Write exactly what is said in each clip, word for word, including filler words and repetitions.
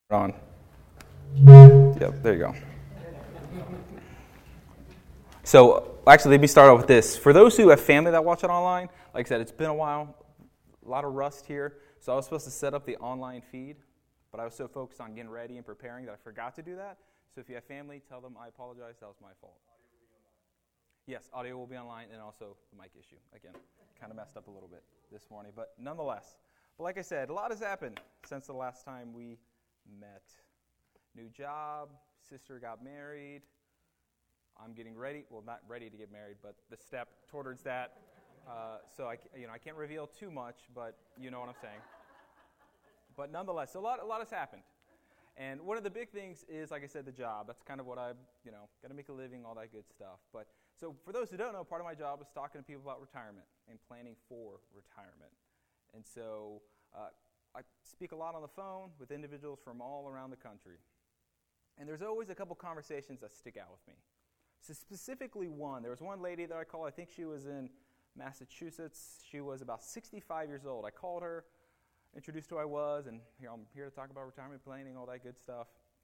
On. Yep, there you go. So, actually, let me start off with this. For those who have family that watch it online, like I said, it's been a while, a lot of rust here. So I was supposed to set up the online feed, but I was so focused on getting ready and preparing that I forgot to do that. So if you have family, tell them I apologize. That was my fault. Yes, audio will be online, and also the mic issue. Again, kind of messed up a little bit this morning, but nonetheless. But like I said, a lot has happened since the last time we met. New job, sister got married. I'm getting ready, well, not ready to get married, but the step towards that. Uh, so I, you know, I can't reveal too much, but you know what I'm saying. But nonetheless, a lot, a lot has happened. And one of the big things is, like I said, the job. That's kind of what I'm, you know, got to make a living, all that good stuff. But so for those who don't know, part of my job is talking to people about retirement and planning for retirement. And so uh, I speak a lot on the phone with individuals from all around the country. And there's always a couple conversations that stick out with me. So specifically one, there was one lady that I called, I think she was in Massachusetts. She was about sixty-five years old. I called her, introduced who I was, and you know, I'm here to talk about retirement planning, all that good stuff.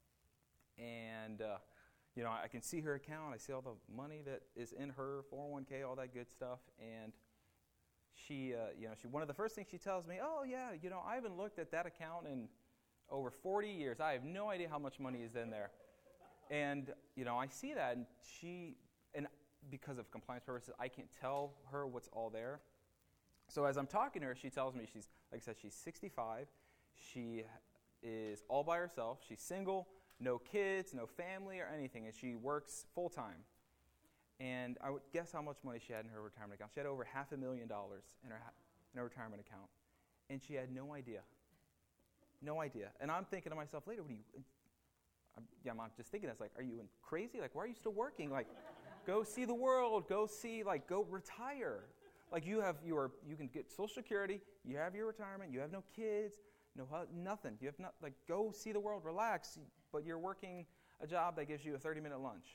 And, uh, you know, I can see her account. I see all the money that is in her four oh one k, all that good stuff. And she, uh, you know, she one of the first things she tells me, oh, yeah, you know, I haven't looked at that account in over forty years. I have no idea how much money is in there. And, you know, I see that, and she, and because of compliance purposes, I can't tell her what's all there. So as I'm talking to her, she tells me she's, like I said, she's sixty-five. She is all by herself. She's single, no kids, no family or anything, and she works full-time. And I would guess how much money she had in her retirement account. She had over half a million dollars in her, in her retirement account, and she had no idea. No idea. And I'm thinking to myself later, what are you, I'm, yeah, I'm just thinking this, like, are you crazy? Like, why are you still working? Like, go see the world. Go see, like, go retire. Like, you have your, you can get Social Security. You have your retirement. You have no kids, no nothing. You have not, like, go see the world, relax. But you're working a job that gives you a thirty-minute lunch.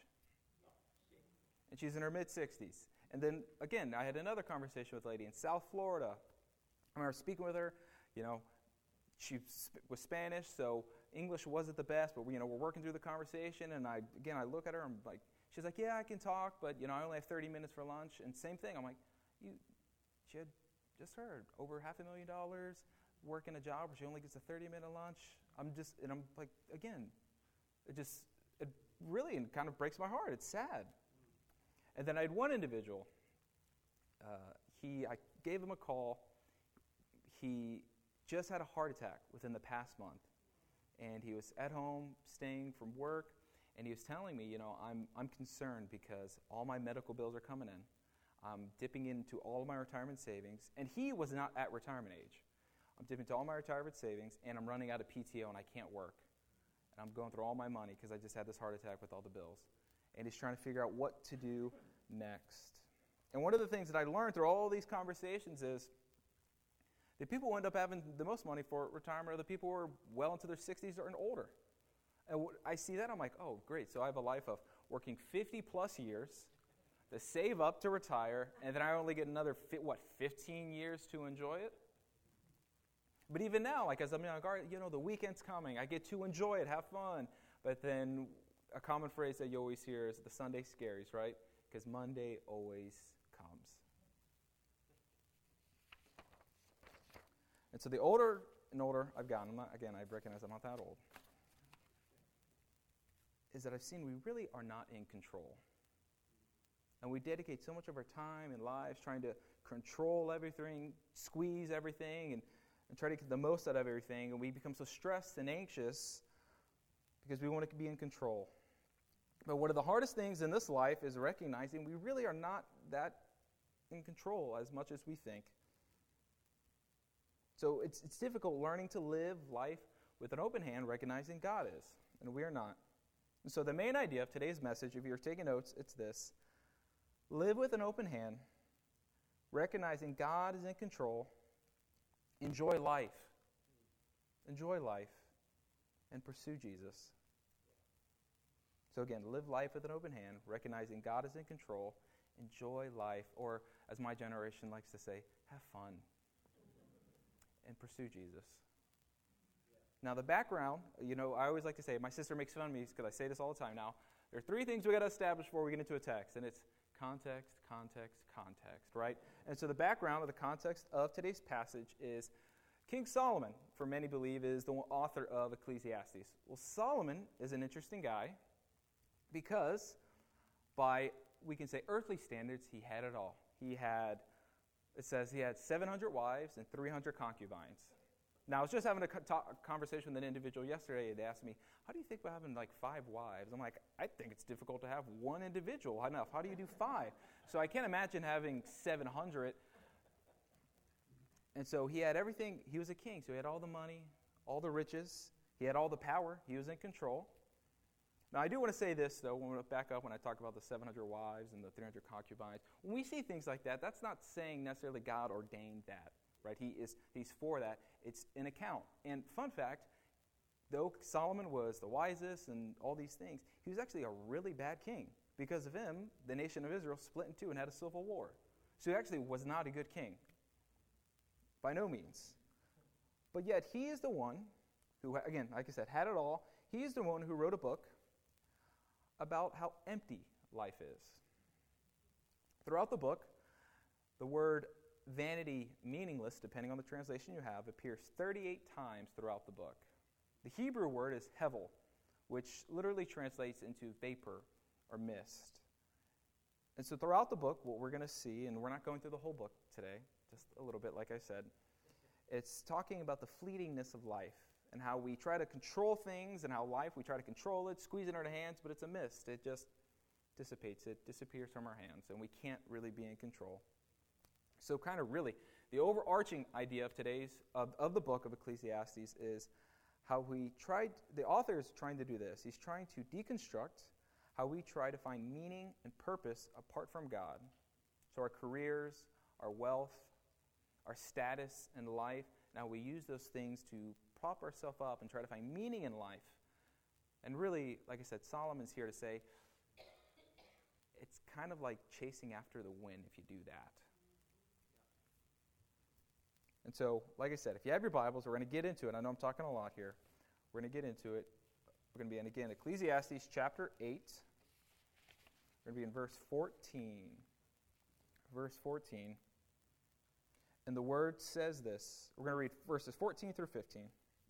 And she's in her mid-sixties. And then, again, I had another conversation with a lady in South Florida. I remember speaking with her, you know, she was Spanish, so English wasn't the best, but we, you know, we're working through the conversation, and I, again, I look at her, and I'm like, she's like, yeah, I can talk, but, you know, I only have thirty minutes for lunch, and same thing, I'm like, you, she had just heard, over half a million dollars, working a job where she only gets a thirty-minute lunch. I'm just, and I'm like, again, it just, it really kind of breaks my heart. It's sad. And then I had one individual, uh, he, I gave him a call. He just had a heart attack within the past month. And he was at home, staying from work, and he was telling me, you know, I'm I'm concerned because all my medical bills are coming in. I'm dipping into all of my retirement savings, and he was not at retirement age. I'm dipping into all my retirement savings, and I'm running out of P T O, and I can't work. And I'm going through all my money because I just had this heart attack with all the bills. And he's trying to figure out what to do next. And one of the things that I learned through all these conversations is the people who end up having the most money for retirement are the people who are well into their sixties or older. And I see that, I'm like, oh, great. So I have a life of working fifty plus years to save up to retire, and then I only get another, what, fifteen years to enjoy it? But even now, like as I'm young, you know, the weekend's coming. I get to enjoy it, have fun. But then a common phrase that you always hear is the Sunday scaries, right? Because Monday always comes. And so the older and older I've gotten, I'm not, again, I recognize I'm not that old, is that I've seen we really are not in control. And we dedicate so much of our time and lives trying to control everything, squeeze everything, and, and try to get the most out of everything. And we become so stressed and anxious because we want to be in control. But one of the hardest things in this life is recognizing we really are not that in control as much as we think. So it's it's difficult learning to live life with an open hand, recognizing God is, and we are not. And so the main idea of today's message, if you're taking notes, it's this. Live with an open hand, recognizing God is in control. Enjoy life. Enjoy life. And pursue Jesus. So again, live life with an open hand, recognizing God is in control. Enjoy life, or as my generation likes to say, have fun. And pursue Jesus. Now, the background, you know, I always like to say, my sister makes fun of me because I say this all the time now. There are three things we got to establish before we get into a text, and it's context, context, context, right? And so the background of the context of today's passage is King Solomon, for many believe, is the author of Ecclesiastes. Well, Solomon is an interesting guy because by, we can say, earthly standards, he had it all. He had, it says he had seven hundred wives and three hundred concubines. Now, I was just having a conversation with an individual yesterday. They asked me, how do you think about having like five wives? I'm like, I think it's difficult to have one individual enough. How do you do five? So I can't imagine having seven hundred. And so he had everything. He was a king, so he had all the money, all the riches. He had all the power. He was in control. Now, I do want to say this, though, when we back up when I talk about the seven hundred wives and the three hundred concubines. When we see things like that, that's not saying necessarily God ordained that. Right, he is he's for that. It's an account. And fun fact, though Solomon was the wisest and all these things, he was actually a really bad king. Because of him, the nation of Israel split in two and had a civil war. So he actually was not a good king. By no means. But yet he is the one who, again, like I said, had it all. He is the one who wrote a book about how empty life is. Throughout the book, the word vanity, meaningless, depending on the translation you have, appears thirty-eight times throughout the book. The Hebrew word is hevel, which literally translates into vapor or mist. And so throughout the book, what we're going to see, and we're not going through the whole book today, just a little bit, like I said, it's talking about the fleetingness of life and how we try to control things and how life, we try to control it, squeeze it in our hands, but it's a mist. It just dissipates. It disappears from our hands, and we can't really be in control. So kind of really, the overarching idea of today's, of, of the book of Ecclesiastes is how we tried, the author is trying to do this. He's trying to deconstruct how we try to find meaning and purpose apart from God. So our careers, our wealth, our status in life, now we use those things to prop ourselves up and try to find meaning in life. And really, like I said, Solomon's here to say, it's kind of like chasing after the wind if you do that. And so, like I said, if you have your Bibles, we're going to get into it. I know I'm talking a lot here. We're going to get into it. We're going to be in, again, Ecclesiastes chapter eight. We're going to be in verse fourteen. Verse fourteen. And the Word says this. We're going to read verses fourteen through fifteen.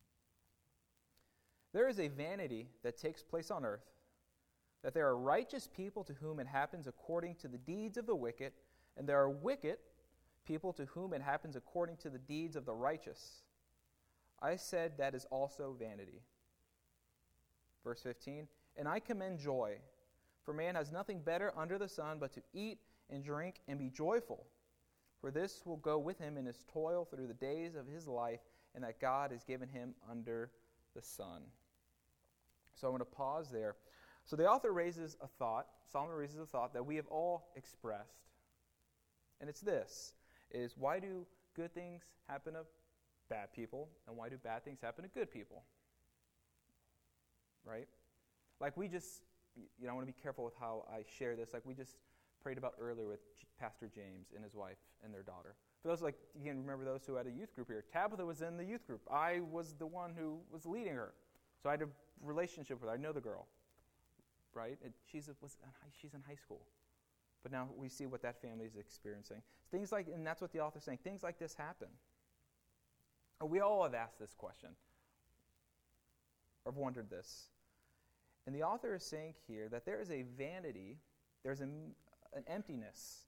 There is a vanity that takes place on earth, that there are righteous people to whom it happens according to the deeds of the wicked, and there are wicked people to whom it happens according to the deeds of the righteous. I said that is also vanity. Verse fifteen, and I commend joy, for man has nothing better under the sun but to eat and drink and be joyful, for this will go with him in his toil through the days of his life, and that God has given him under the sun. So I'm going to pause there. So the author raises a thought, Solomon raises a thought that we have all expressed, and it's this. Is why do good things happen to bad people, and why do bad things happen to good people? Right? Like we just, you know, I want to be careful with how I share this. Like we just prayed about earlier with Pastor James and his wife and their daughter. For those, like, you can remember those who had a youth group here. Tabitha was in the youth group. I was the one who was leading her. So I had a relationship with her. I know the girl. Right? And she's, a, was, she's in high school. But now we see what that family is experiencing. Things like, and that's what the author's saying, things like this happen. We all have asked this question, or have wondered this. And the author is saying here that there is a vanity, there's a, an emptiness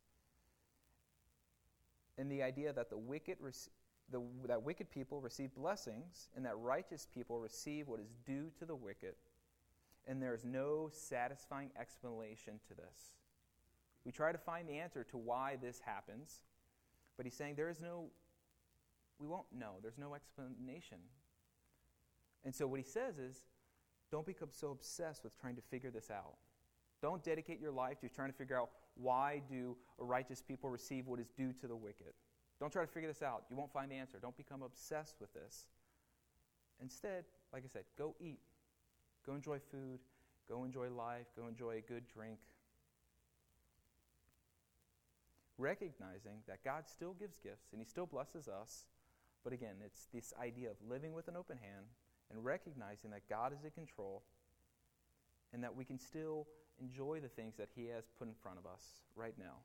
in the idea that the wicked, the, that wicked people receive blessings, and that righteous people receive what is due to the wicked. And there is no satisfying explanation to this. We try to find the answer to why this happens, but he's saying there is no, we won't know. There's no explanation. And so what he says is, don't become so obsessed with trying to figure this out. Don't dedicate your life to trying to figure out why do righteous people receive what is due to the wicked. Don't try to figure this out. You won't find the answer. Don't become obsessed with this. Instead, like I said, go eat. Go enjoy food. Go enjoy life. Go enjoy a good drink. Recognizing that God still gives gifts and he still blesses us. But again, it's this idea of living with an open hand and recognizing that God is in control and that we can still enjoy the things that he has put in front of us right now.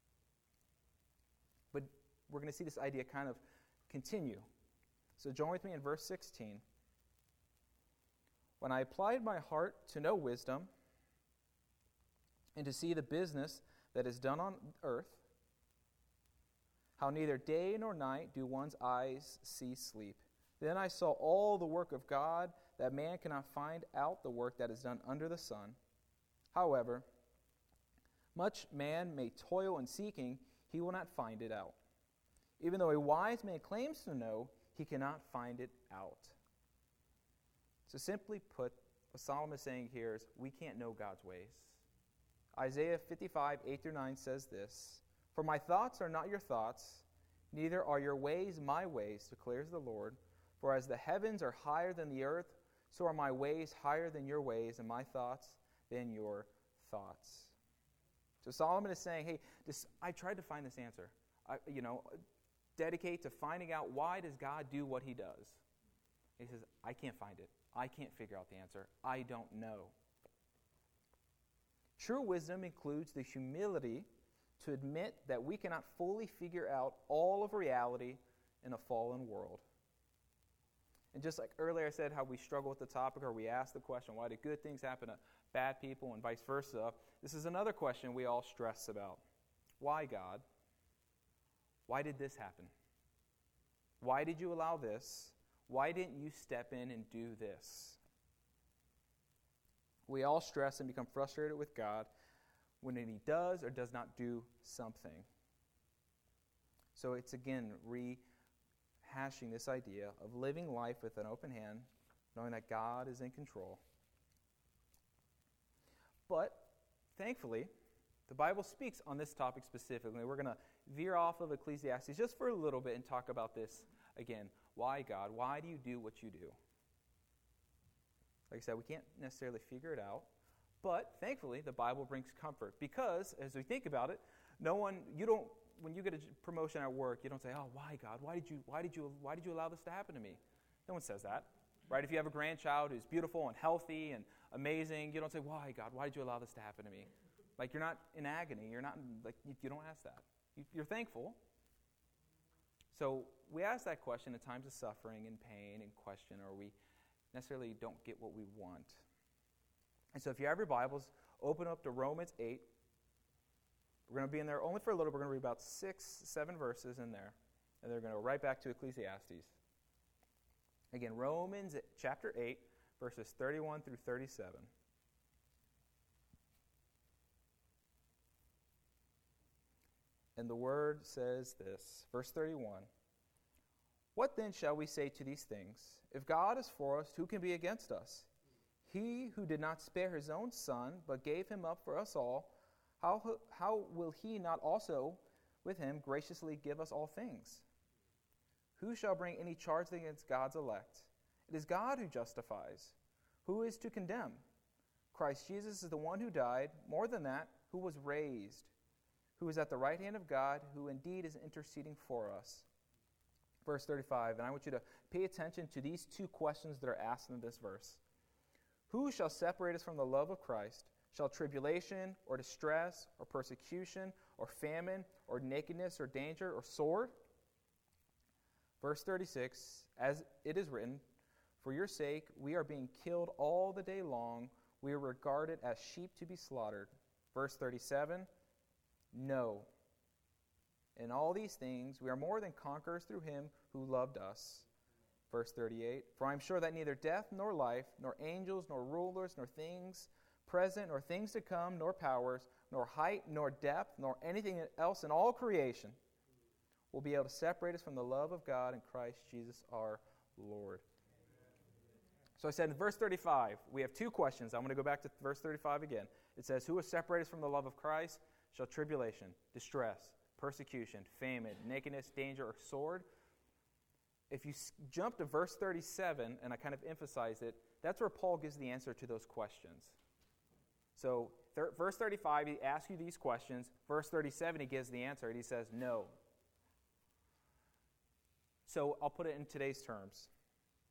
But we're going to see this idea kind of continue. So join with me in verse sixteen. When I applied my heart to know wisdom and to see the business that is done on earth, how neither day nor night do one's eyes see sleep. Then I saw all the work of God, that man cannot find out the work that is done under the sun. However, much man may toil in seeking, he will not find it out. Even though a wise man claims to know, he cannot find it out. So simply put, what Solomon is saying here is we can't know God's ways. Isaiah fifty-five, eight through nine says this, For my thoughts are not your thoughts, neither are your ways my ways, declares the Lord. For as the heavens are higher than the earth, so are my ways higher than your ways, and my thoughts than your thoughts. So Solomon is saying, hey, this, I tried to find this answer. I, you know, dedicate to finding out why does God do what he does. He says, I can't find it. I can't figure out the answer. I don't know. True wisdom includes the humility to admit that we cannot fully figure out all of reality in a fallen world. And just like earlier I said how we struggle with the topic, or we ask the question, why do good things happen to bad people and vice versa? This is another question we all stress about. Why, God? Why did this happen? Why did you allow this? Why didn't you step in and do this? We all stress and become frustrated with God when he does or does not do something. So it's again rehashing this idea of living life with an open hand, knowing that God is in control. But thankfully, the Bible speaks on this topic specifically. We're going to veer off of Ecclesiastes just for a little bit and talk about this again. Why, God? Why do you do what you do? Like I said, we can't necessarily figure it out. But thankfully, the Bible brings comfort. Because, as we think about it, no one, you don't, when you get a promotion at work, you don't say, oh, why, God? Why did you, why did you, why did you allow this to happen to me? No one says that. Right? If you have a grandchild who's beautiful and healthy and amazing, you don't say, why, God? Why did you allow this to happen to me? Like, you're not in agony. You're not, like, you, you don't ask that. You, you're thankful. So we ask that question in times of suffering and pain and question, or we necessarily don't get what we want. And so if you have your Bibles, open up to Romans eight. We're going to be in there only for a little. We're going to read about six, seven verses in there. And they're going to go right back to Ecclesiastes. Again, Romans chapter eight, verses thirty-one through thirty-seven. And the word says this, verse thirty-one. What then shall we say to these things? If God is for us, who can be against us? He who did not spare his own son, but gave him up for us all, how, how will he not also with him graciously give us all things? Who shall bring any charge against God's elect? It is God who justifies. Who is to condemn? Christ Jesus is the one who died, more than that, who was raised, who is at the right hand of God, who indeed is interceding for us. Verse thirty-five, and I want you to pay attention to these two questions that are asked in this verse. Who shall separate us from the love of Christ? Shall tribulation, or distress, or persecution, or famine, or nakedness, or danger, or sword? Verse thirty-six, as it is written, for your sake we are being killed all the day long. We are regarded as sheep to be slaughtered. Verse thirty-seven, no. In all these things we are more than conquerors through him who loved us. Verse thirty-eight, for I am sure that neither death nor life, nor angels, nor rulers, nor things present, nor things to come, nor powers, nor height, nor depth, nor anything else in all creation will be able to separate us from the love of God in Christ Jesus our Lord. So I said in verse thirty-five, we have two questions. I'm going to go back to verse thirty-five again. It says, who will separate us from the love of Christ? Shall tribulation, distress, persecution, famine, nakedness, danger, or sword? If you jump to verse thirty-seven, and I kind of emphasize it, that's where Paul gives the answer to those questions. So thir- verse thirty-five, he asks you these questions. Verse thirty-seven, he gives the answer, and he says, no. So I'll put it in today's terms.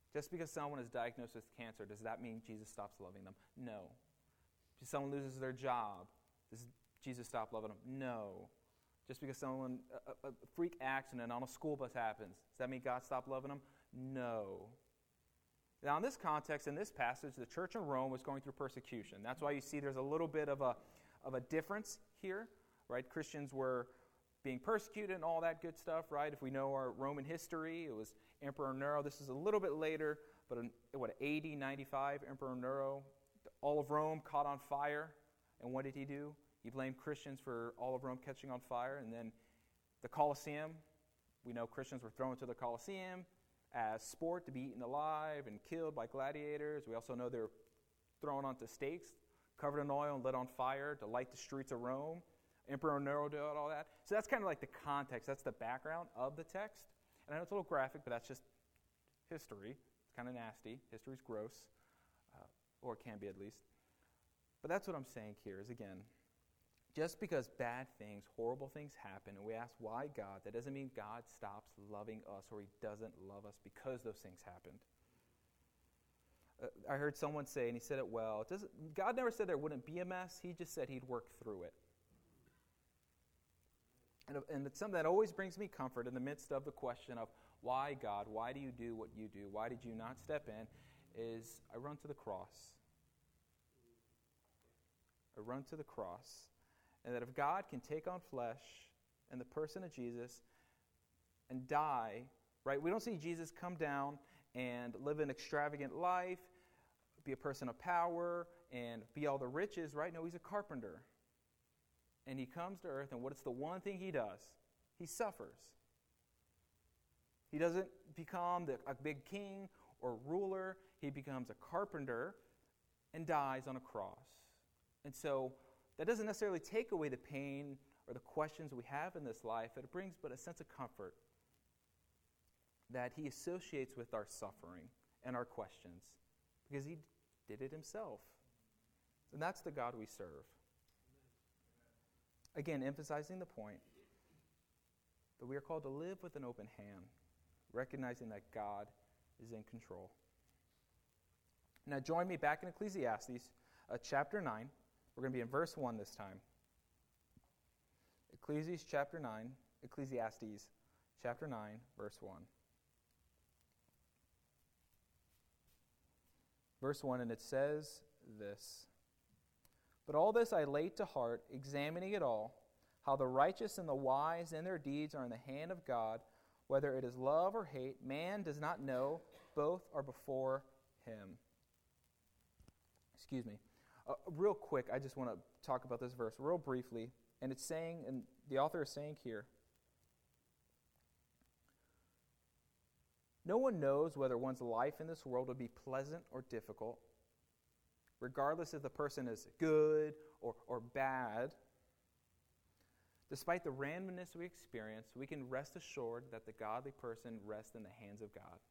Just because someone is diagnosed with cancer, does that mean Jesus stops loving them? No. Just someone loses their job, does Jesus stop loving them? No. Just because someone, a, a freak accident on a school bus happens, does that mean God stopped loving them? No. Now, in this context, in this passage, the church in Rome was going through persecution. That's why you see there's a little bit of a, of a difference here, right? Christians were being persecuted and all that good stuff, right? If we know our Roman history, it was Emperor Nero. This is a little bit later, but in what, A D ninety-five, Emperor Nero, all of Rome caught on fire. And what did he do? He blamed Christians for all of Rome catching on fire. And then the Colosseum, we know Christians were thrown into the Colosseum as sport to be eaten alive and killed by gladiators. We also know they were thrown onto stakes, covered in oil and lit on fire to light the streets of Rome. Emperor Nero did all that. So that's kind of like the context. That's the background of the text. And I know it's a little graphic, but that's just history. It's kind of nasty. History's gross, uh, or it can be at least. But that's what I'm saying here is, again, just because bad things, horrible things happen, and we ask why God, that doesn't mean God stops loving us or he doesn't love us because those things happened. Uh, I heard someone say, and he said it well, it doesn't, God never said there wouldn't be a mess. He just said he'd work through it. And, and it's something that always brings me comfort in the midst of the question of why, God, why do you do what you do? Why did you not step in? Is I run to the cross. I run to the cross. And that if God can take on flesh and the person of Jesus and die, right? We don't see Jesus come down and live an extravagant life, be a person of power, and be all the riches, right? No, he's a carpenter. And he comes to earth, and what's the one thing he does? He suffers. He doesn't become the, a big king or ruler. He becomes a carpenter and dies on a cross. And so that doesn't necessarily take away the pain or the questions we have in this life. It brings but a sense of comfort that he associates with our suffering and our questions because he did it himself. And that's the God we serve. Again, emphasizing the point that we are called to live with an open hand, recognizing that God is in control. Now join me back in Ecclesiastes uh, chapter nine. We're going to be in verse one this time. Ecclesiastes chapter nine, Ecclesiastes chapter nine, verse one. Verse one, and it says this: But all this I laid to heart, examining it all, how the righteous and the wise and their deeds are in the hand of God, whether it is love or hate, man does not know, both are before him. Excuse me. Uh, real quick, I just want to talk about this verse real briefly. And it's saying, and the author is saying here, no one knows whether one's life in this world will be pleasant or difficult, regardless if the person is good or, or bad. Despite the randomness we experience, we can rest assured that the godly person rests in the hands of God.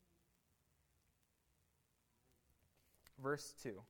Verse two.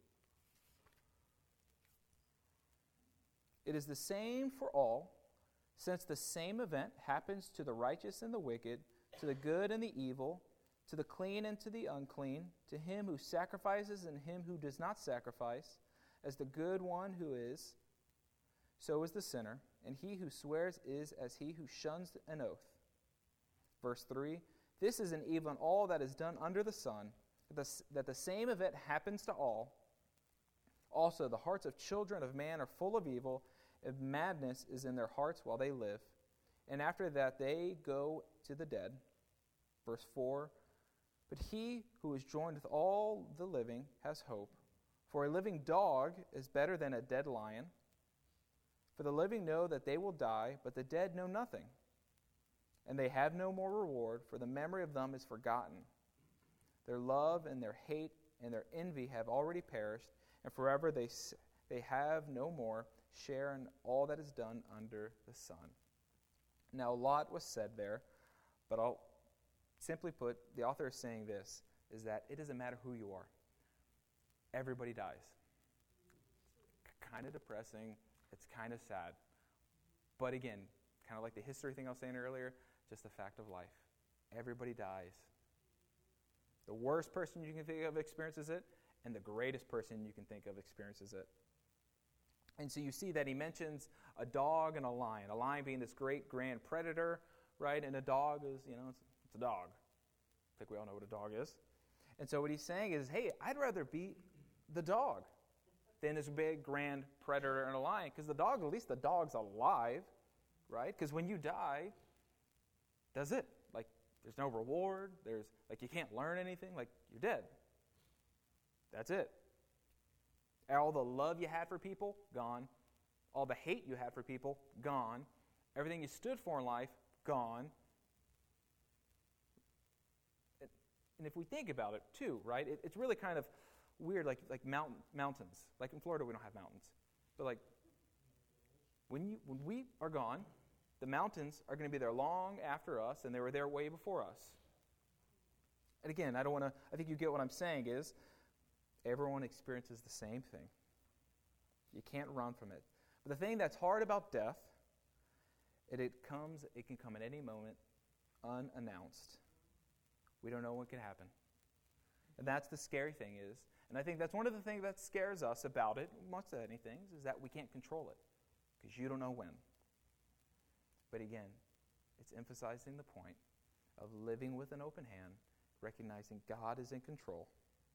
It is the same for all, since the same event happens to the righteous and the wicked, to the good and the evil, to the clean and to the unclean, to him who sacrifices and him who does not sacrifice, as the good one who is, so is the sinner, and he who swears is as he who shuns an oath. Verse three, this is an even all that is done under the sun, that the same event happens to all. Also, the hearts of children of man are full of evil, and madness is in their hearts while they live. And after that they go to the dead. Verse four, but he who is joined with all the living has hope. For a living dog is better than a dead lion. For the living know that they will die, but the dead know nothing. And they have no more reward, for the memory of them is forgotten. Their love and their hate and their envy have already perished, and forever they they have no more share in all that is done under the sun. Now, a lot was said there, but I'll simply put, the author is saying this, is that it doesn't matter who you are. Everybody dies. Kind of depressing. It's kind of sad. But again, kind of like the history thing I was saying earlier, just the fact of life. Everybody dies. The worst person you can think of experiences it, and the greatest person you can think of experiences it. And so you see that he mentions a dog and a lion, a lion being this great grand predator, right? And a dog is, you know, it's, it's a dog. I think we all know what a dog is. And so what he's saying is, hey, I'd rather be the dog than this big grand predator and a lion, because the dog, at least the dog's alive, right? Because when you die, that's it. Like, there's no reward. There's, like, you can't learn anything. Like, you're dead. That's it. All the love you had for people, gone. All the hate you had for people, gone. Everything you stood for in life, gone. And if we think about it, too, right, it, it's really kind of weird, like like mountain, mountains. Like in Florida, we don't have mountains. But like, when you when we are gone, the mountains are going to be there long after us, and they were there way before us. And again, I don't want to, I think you get what I'm saying is, everyone experiences the same thing. You can't run from it. But the thing that's hard about death, it, it comes, it can come at any moment, unannounced. We don't know when it can happen. And that's the scary thing is, and I think that's one of the things that scares us about it, much of any things, is that we can't control it, because you don't know when. But again, it's emphasizing the point of living with an open hand, recognizing God is in control.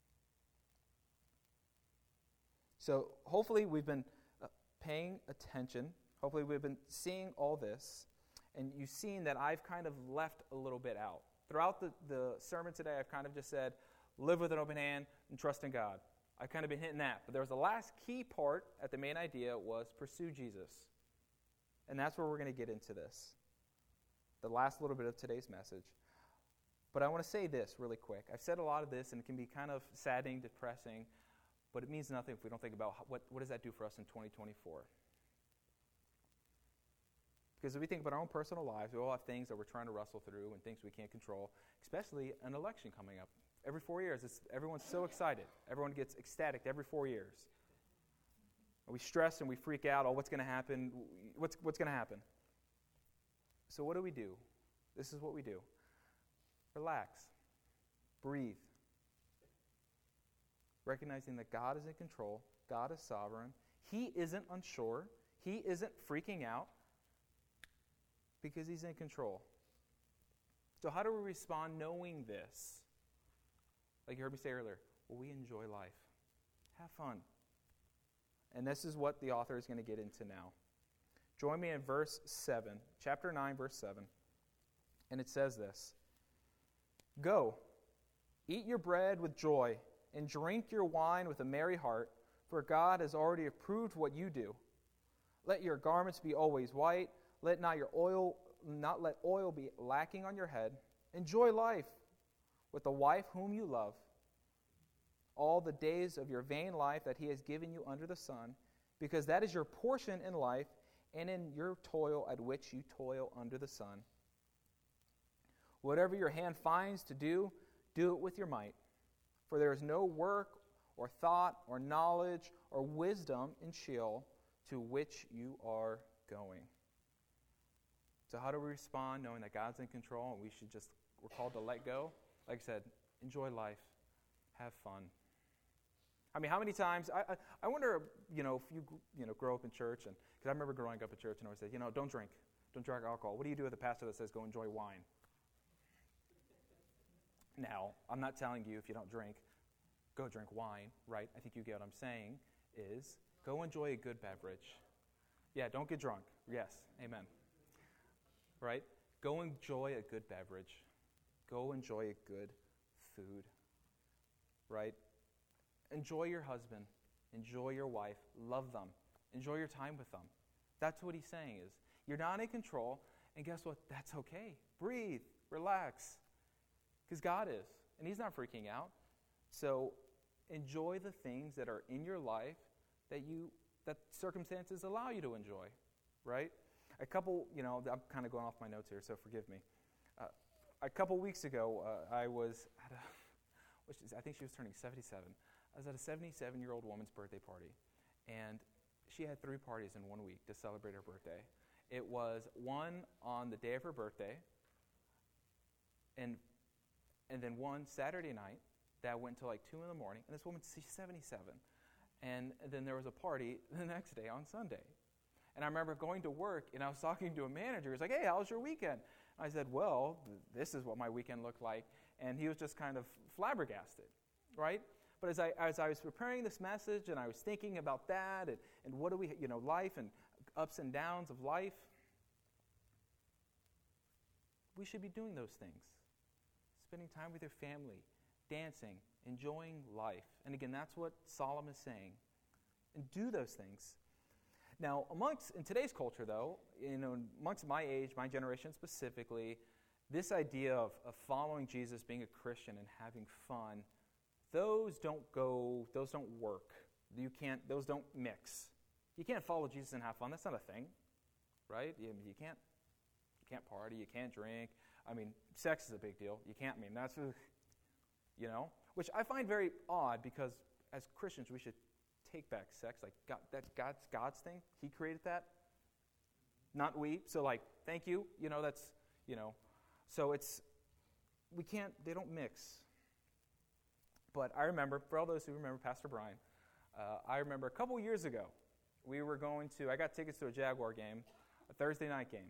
So hopefully we've been uh, paying attention. Hopefully we've been seeing all this. And you've seen that I've kind of left a little bit out. Throughout the, the sermon today, I've kind of just said, live with an open hand and trust in God. I've kind of been hitting that. But there was the last key part at the main idea was pursue Jesus. And that's where we're going to get into this. The last little bit of today's message. But I want to say this really quick. I've said a lot of this, and it can be kind of saddening, depressing, but it means nothing if we don't think about how, what, what does that do for us in twenty twenty-four. Because if we think about our own personal lives, we all have things that we're trying to wrestle through and things we can't control, especially an election coming up. Every four years, it's, everyone's so excited. Everyone gets ecstatic every four years. And we stress and we freak out, oh, what's going to happen? What's, what's going to happen? So what do we do? This is what we do. Relax. Breathe. Recognizing that God is in control. God is sovereign. He isn't unsure. He isn't freaking out because He's in control. So how do we respond knowing this? Like you heard me say earlier, well, we enjoy life. Have fun. And this is what the author is going to get into now. Join me in verse seven, chapter nine, verse seven. And it says this, "Go, eat your bread with joy, and drink your wine with a merry heart, for God has already approved what you do. Let your garments be always white, let not your oil not let oil be lacking on your head. Enjoy life with the wife whom you love, all the days of your vain life that He has given you under the sun, because that is your portion in life and in your toil at which you toil under the sun. Whatever your hand finds to do, do it with your might. For there is no work or thought or knowledge or wisdom in Sheol to which you are going." So how do we respond knowing that God's in control and we should just, we're called to let go? Like I said, enjoy life. Have fun. I mean, how many times, I, I, I wonder, you know, if you, you know, grow up in church, and because I remember growing up in church and I always said, you know, don't drink. Don't drink alcohol. What do you do with a pastor that says go enjoy wine? Now, I'm not telling you if you don't drink, go drink wine, right? I think you get what I'm saying is go enjoy a good beverage. Yeah, don't get drunk. Yes, amen. Right? Go enjoy a good beverage. Go enjoy a good food. Right? Enjoy your husband. Enjoy your wife. Love them. Enjoy your time with them. That's what he's saying is, you're not in control, and guess what? That's okay. Breathe. Relax. Because God is, and He's not freaking out. So enjoy the things that are in your life that you that circumstances allow you to enjoy, right? A couple, you know, I'm kind of going off my notes here, so forgive me. Uh, a couple weeks ago, uh, I was at a, which is, I think she was turning seventy-seven. I was at a seventy-seven-year-old woman's birthday party, and she had three parties in one week to celebrate her birthday. It was one on the day of her birthday, and And then one Saturday night that went till like two in the morning, and this woman, she's seventy-seven. And then there was a party the next day on Sunday. And I remember going to work, and I was talking to a manager. He's like, hey, how was your weekend? I said, well, this is what my weekend looked like. And he was just kind of flabbergasted, right? But as I as I was preparing this message, and I was thinking about that, and, and what do we, you know, life and ups and downs of life, we should be doing those things. Spending time with your family, dancing, enjoying life. And again, that's what Solomon is saying. And do those things. Now, amongst in today's culture, though, you know, amongst my age, my generation specifically, this idea of, of following Jesus, being a Christian, and having fun, those don't go, those don't work. You can't, those don't mix. You can't follow Jesus and have fun. That's not a thing, right? You, you can't, you can't party. You can't drink. I mean, sex is a big deal. You can't. I mean, that's, you know, which I find very odd because as Christians we should take back sex. Like God, that's God's God's thing. He created that, not we. So like, thank you. You know, that's you know. So it's we can't. They don't mix. But I remember, for all those who remember Pastor Brian, uh, I remember a couple years ago, we were going to. I got tickets to a Jaguar game, a Thursday night game,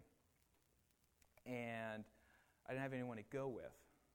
and I didn't have anyone to go with.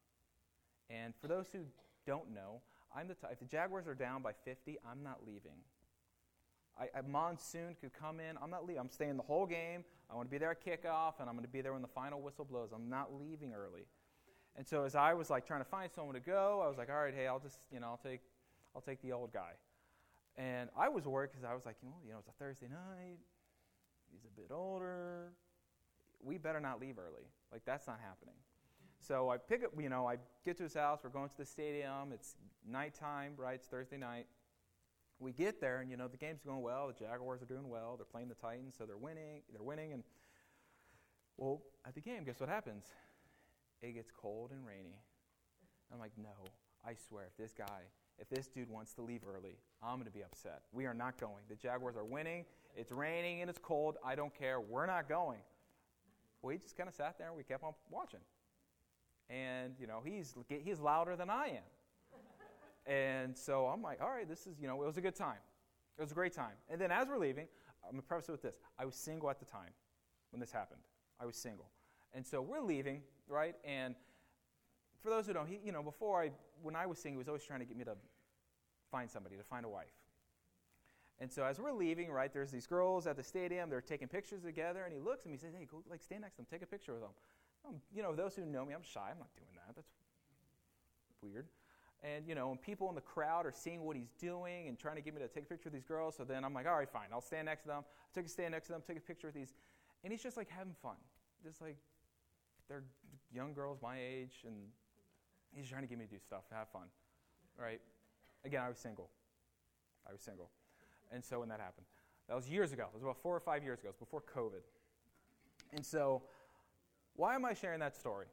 And for those who don't know, I'm the type, if the Jaguars are down by fifty, I'm not leaving. I, a monsoon could come in. I'm not leaving. I'm staying the whole game. I want to be there at kickoff, and I'm going to be there when the final whistle blows. I'm not leaving early. And so as I was like trying to find someone to go, I was like, all right, hey, I'll just, you know, I'll take, I'll take the old guy. And I was worried because I was like, you know, you know, it's a Thursday night. He's a bit older. We better not leave early. Like that's not happening. So I pick up, you know, I get to his house. We're going to the stadium. It's nighttime, right? It's Thursday night. We get there, and, you know, the game's going well. The Jaguars are doing well. They're playing the Titans, so they're winning. They're winning. And, well, at the game, guess what happens? It gets cold and rainy. I'm like, no, I swear, if this guy, if this dude wants to leave early, I'm going to be upset. We are not going. The Jaguars are winning. It's raining, and it's cold. I don't care. We're not going. Well, he just kind of sat there, and we kept on watching. And, you know, he's he's louder than I am. And so I'm like, all right, this is, you know, it was a good time. It was a great time. And then as we're leaving, I'm going to preface it with this. I was single at the time when this happened. I was single. And so we're leaving, right? And for those who don't, he, you know, before I, when I was single, he was always trying to get me to find somebody, to find a wife. And so as we're leaving, right, there's these girls at the stadium. They're taking pictures together. And he looks at me and says, hey, go, like, stand next to them. Take a picture with them. Um, you know, those who know me, I'm shy. I'm not doing that. That's weird. And, you know, and people in the crowd are seeing what he's doing and trying to get me to take a picture with these girls. So then I'm like, all right, fine. I'll stand next to them. I took a stand next to them, take a picture with these. And he's just, like, having fun. Just, like, they're young girls my age, and he's trying to get me to do stuff, have fun, right? Again, I was single. I was single. And so when that happened, that was years ago. It was about four or five years ago. It was before COVID. And so why am I sharing that story?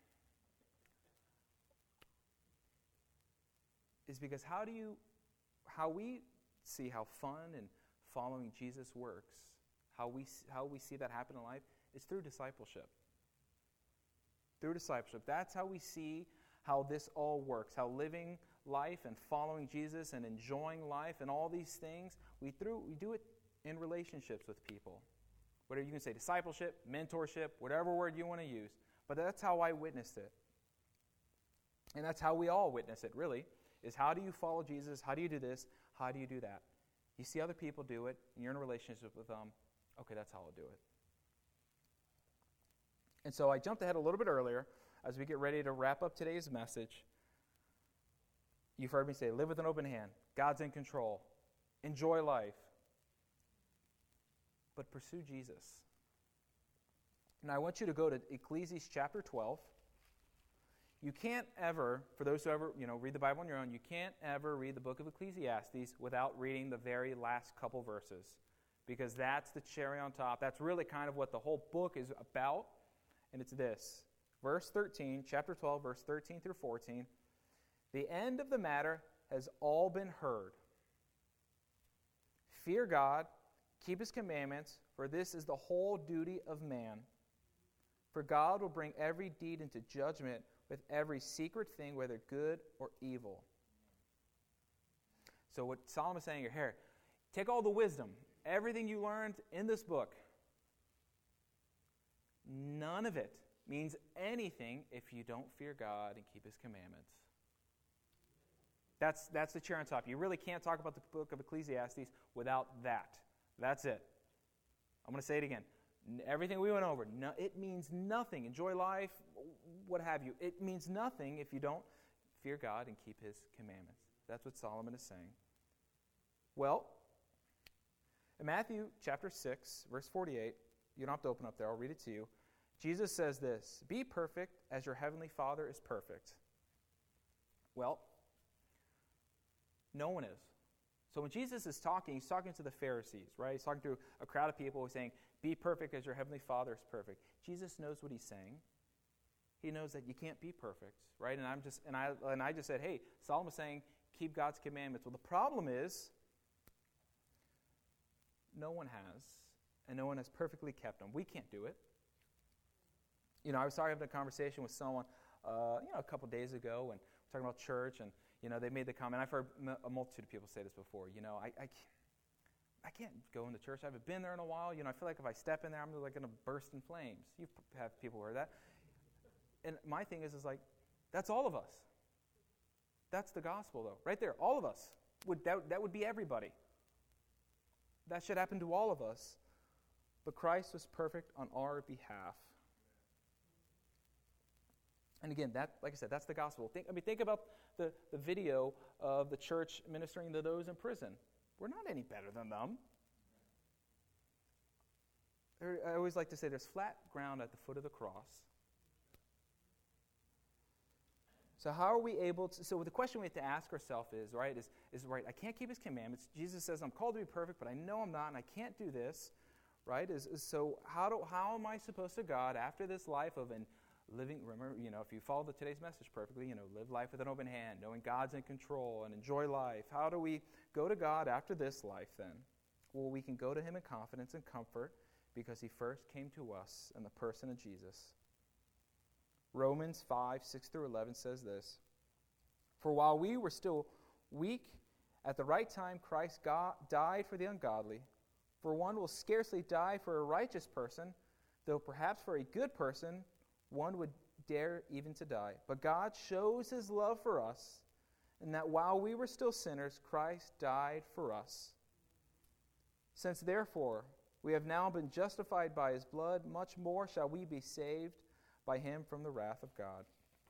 Is because how do you, how we see how fun and following Jesus works, how we how we see that happen in life, is through discipleship. Through discipleship. That's how we see how this all works, how living life and following Jesus and enjoying life and all these things, we through we do it in relationships with people. Whatever you can say, discipleship, mentorship, whatever word you want to use. But that's how I witnessed it. And that's how we all witness it, really, is how do you follow Jesus? How do you do this? How do you do that? You see other people do it, and you're in a relationship with them. Okay, that's how I'll do it. And so I jumped ahead a little bit earlier as we get ready to wrap up today's message. You've heard me say, live with an open hand. God's in control. Enjoy life. But pursue Jesus. And I want you to go to Ecclesiastes chapter twelve. You can't ever, for those who ever, you know, read the Bible on your own, you can't ever read the book of Ecclesiastes without reading the very last couple verses. Because that's the cherry on top. That's really kind of what the whole book is about. And it's this. Verse thirteen, chapter twelve, verse thirteen through fourteen. The end of the matter has all been heard. Fear God, keep His commandments, for this is the whole duty of man. For God will bring every deed into judgment with every secret thing, whether good or evil. So what Solomon is saying here, take all the wisdom, everything you learned in this book. None of it means anything if you don't fear God and keep His commandments. That's, that's the cherry on top. You really can't talk about the book of Ecclesiastes without that. That's it. I'm going to say it again. Everything we went over, no, it means nothing. Enjoy life, what have you. It means nothing if you don't fear God and keep His commandments. That's what Solomon is saying. Well, in Matthew chapter six, verse forty-eight, you don't have to open up there, I'll read it to you. Jesus says this, "Be perfect as your heavenly Father is perfect." Well, no one is. So when Jesus is talking, He's talking to the Pharisees, right? He's talking to a crowd of people who are saying, "Be perfect as your heavenly Father is perfect." Jesus knows what He's saying. He knows that you can't be perfect, right? And I'm just and I and I just said, "Hey, Solomon's saying keep God's commandments." Well, the problem is no one has, and no one has perfectly kept them. We can't do it. You know, I was having a conversation with someone, uh, you know, a couple days ago, and talking about church, and you know, they made the comment. I've heard a multitude of people say this before. You know, I, I, can't, I can't go into church. I haven't been there in a while. You know, I feel like if I step in there, I'm like going to burst in flames. You have people who heard that. And my thing is, is like, that's all of us. That's the gospel, though, right there. All of us would that that would be everybody. That should happen to all of us. But Christ was perfect on our behalf. And again, that, like I said, that's the gospel. Think, I mean, think about the, the video of the church ministering to those in prison. We're not any better than them. I always like to say there's flat ground at the foot of the cross. So how are we able to, so the question we have to ask ourselves is, right, is, is, right, I can't keep His commandments. Jesus says I'm called to be perfect, but I know I'm not, and I can't do this, right? Is, is so how do how am I supposed to, God, after this life of an living, remember, you know, if you follow the, today's message perfectly, you know, live life with an open hand, knowing God's in control and enjoy life. How do we go to God after this life then? Well, we can go to Him in confidence and comfort because He first came to us in the person of Jesus. Romans five, six through eleven says this, "For while we were still weak, at the right time Christ God died for the ungodly. For one will scarcely die for a righteous person, though perhaps for a good person one would dare even to die. But God shows His love for us, in that while we were still sinners, Christ died for us. Since therefore we have now been justified by His blood, much more shall we be saved by Him from the wrath of God."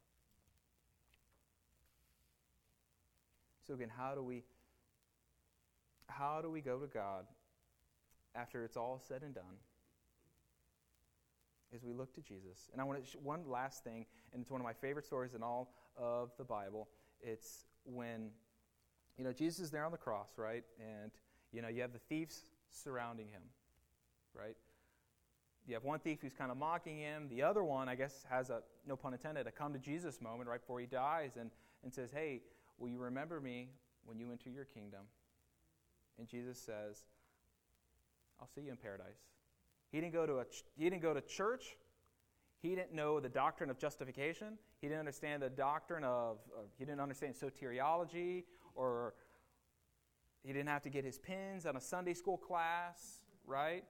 So again, how do we how do we go to God after it's all said and done? Is we look to Jesus. And I want to sh- one last thing, and it's one of my favorite stories in all of the Bible. It's when, you know, Jesus is there on the cross, right? And, you know, you have the thieves surrounding Him, right? You have one thief who's kind of mocking Him. The other one, I guess, has a, no pun intended, a come to Jesus moment right before he dies and, and says, "Hey, will you remember me when you enter your kingdom?" And Jesus says, "I'll see you in paradise." He didn't go to a ch- he didn't go to church. He didn't know the doctrine of justification. He didn't understand the doctrine of, uh, he didn't understand soteriology, or he didn't have to get his pins on a Sunday school class, right?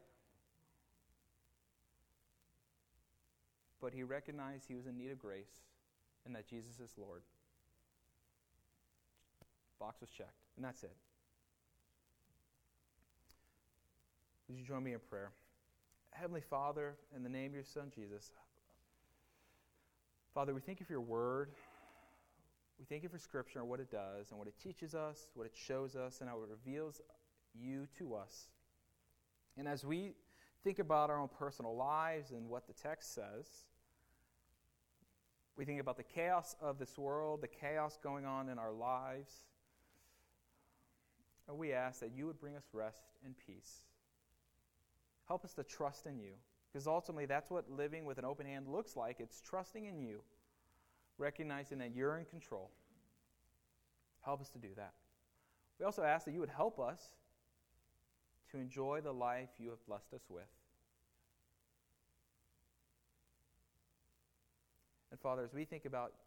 But he recognized he was in need of grace and that Jesus is Lord. Box was checked, and that's it. Would you join me in prayer? Heavenly Father, in the name of your Son, Jesus, Father, we thank you for your word. We thank you for Scripture and what it does and what it teaches us, what it shows us, and how it reveals you to us. And as we think about our own personal lives and what the text says, we think about the chaos of this world, the chaos going on in our lives, and we ask that you would bring us rest and peace. Help us to trust in you, because ultimately that's what living with an open hand looks like. It's trusting in you, recognizing that you're in control. Help us to do that. We also ask that you would help us to enjoy the life you have blessed us with. And Father, as we think about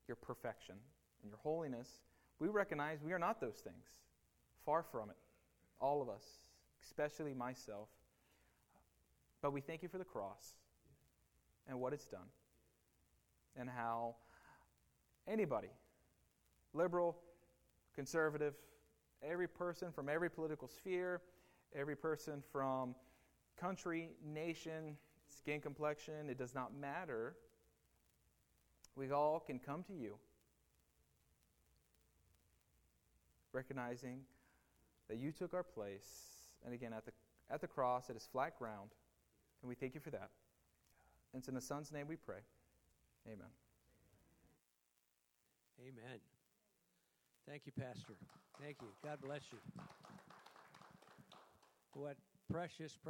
your perfection and your holiness, we recognize we are not those things. Far from it. All of us, especially myself. But we thank you for the cross and what it's done. And how anybody, liberal, conservative, every person from every political sphere, every person from country, nation, skin complexion, it does not matter. We all can come to you, recognizing that you took our place. And again, at the at the cross, it is flat ground. And we thank you for that. And it's in the Son's name we pray. Amen. Amen. Thank you, Pastor. Thank you. God bless you. What precious, precious